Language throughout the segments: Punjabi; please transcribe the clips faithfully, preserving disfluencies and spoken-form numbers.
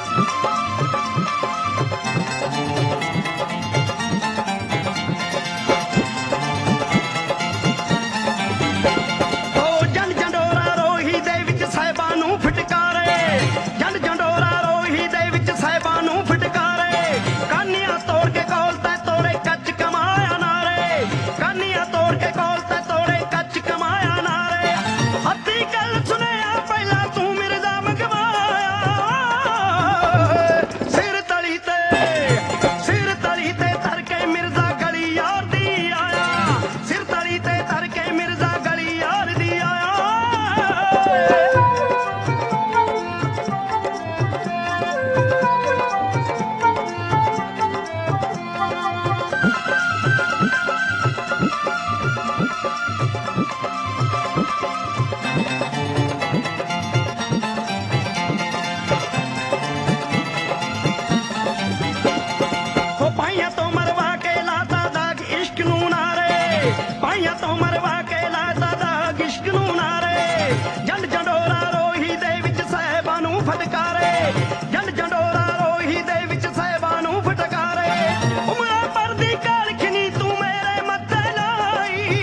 ਪਾਈਆਂ ਤੋਂ ਮਰਵਾ ਕੇ ਲਾਤਾ ਦਾਗ ਇਸ਼ਕ ਨੂੰ ਨਾਰੇ। ਜੰਡ ਜੰਡੋਰਾ ਰੋਹੀ ਦੇ ਵਿੱਚ ਸਾਹਿਬਾਂ ਨੂੰ ਫਟਕਾਰੇ, ਜੰਡ ਜੰਡੋਰਾ ਰੋਹੀ ਦੇ ਵਿੱਚ ਸਾਹਿਬਾਂ ਨੂੰ ਫਟਕਾਰੇ। ਉਮਰਾਂ ਭਰ ਦੀ ਕਾਲਖਨੀ ਤੂੰ ਮੇਰੇ ਮੱਥੇ ਲਾਈ,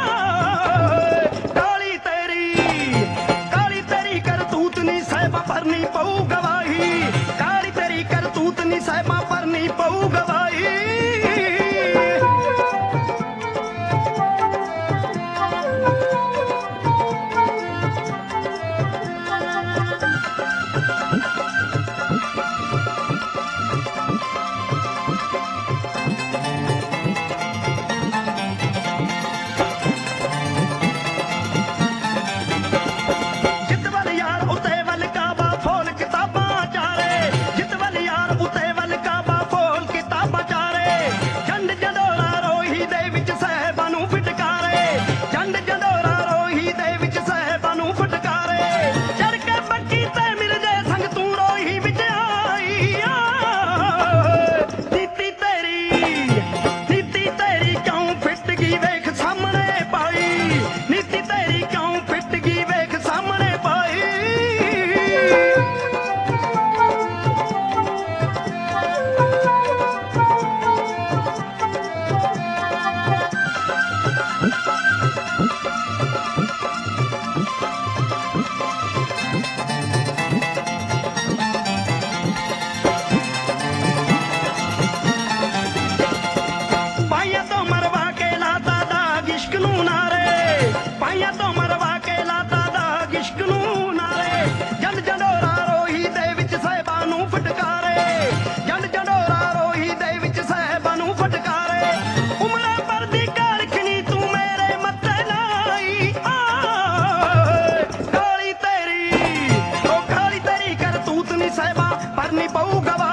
ਕਾਲੀ ਤੇਰੀ ਕਾਲੀ ਤੇਰੀ ਕਰਤੂਤ ਨੀ ਸਾਹਿਬਾਂ ਭਰਨੀ ਪਊ ਗਵਾਹੀ, ਕਾਲੀ ਤੇਰੀ ਕਰਤੂਤ ਨੀ ਸਾਹਿਬਾਂ ਭਰਨੀ ਪਊ ਗਵਾਹੀ। ਪਾਈਆਂ ਤੋਂ ਮਰਵਾ ਕੇ ਲਾਤਾ ਦਾਗ ਇਸ਼ਕ ਨੂੰ ਨਾਰੇ। ਜੰਡ ਜੰਡੋਰਾ ਰੋਹੀ ਦੇ ਵਿੱਚ ਸਾਹਿਬਾਂ ਨੂੰ ਫਟਕਾਰੇ, ਜੰਡ ਜੰਡੋਰਾ ਰੋਹੀ ਦੇ ਵਿੱਚ ਸਾਹਿਬਾਂ ਨੂੰ ਫਟਕਾਰੇ। ਉਮਰਾਂ ਭਰ ਦੀ ਕਾਲਖਨੀ ਤੂੰ ਮੇਰੇ ਮੱਥੇ ਲਾਈ, ਕਾਲੀ ਤੇਰੀ ਉਹ ਕਾਲੀ ਤੇਰੀ ਕਰਤੂਤ ਨੀ ਸਾਹਿਬਾਂ ਭਰਨੀ ਪਊ ਗਵਾ।